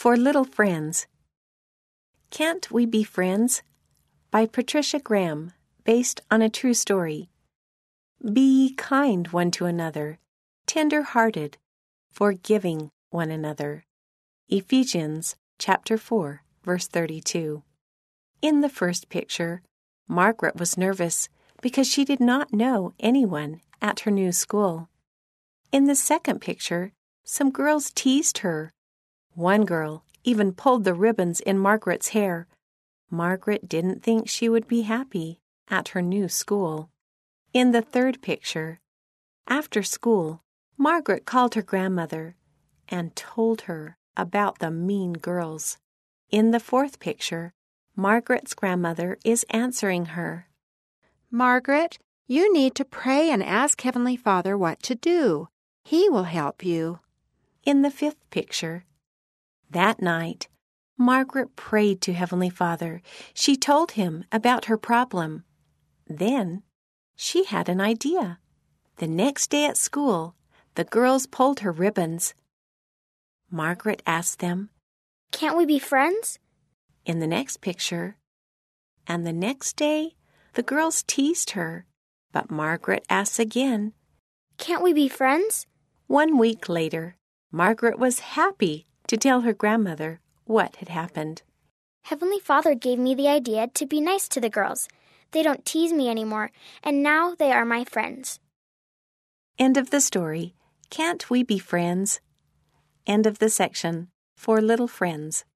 For Little Friends. Can't We Be Friends? By Patricia Graham, based on a true story. Be kind one to another, tender-hearted, forgiving one another. Ephesians chapter 4, verse 32. In the first picture, Margaret was nervous because she did not know anyone at her new school. In the second picture, some girls teased her. One girl even pulled the ribbons in Margaret's hair. Margaret didn't think she would be happy at her new school. In the third picture, after school, Margaret called her grandmother and told her about the mean girls. In the fourth picture, Margaret's grandmother is answering her. Margaret, you need to pray and ask Heavenly Father what to do. He will help you. In the fifth picture, that night, Margaret prayed to Heavenly Father. She told him about her problem. Then she had an idea. The next day at school, the girls pulled her ribbons. Margaret asked them, "Can't we be friends?" in the next picture. And the next day, the girls teased her. But Margaret asks again, "Can't we be friends?" 1 week later, Margaret was happy to tell her grandmother what had happened. Heavenly Father gave me the idea to be nice to the girls. They don't tease me anymore, and now they are my friends. End of the story. Can't We Be Friends? End of the section. For Little Friends.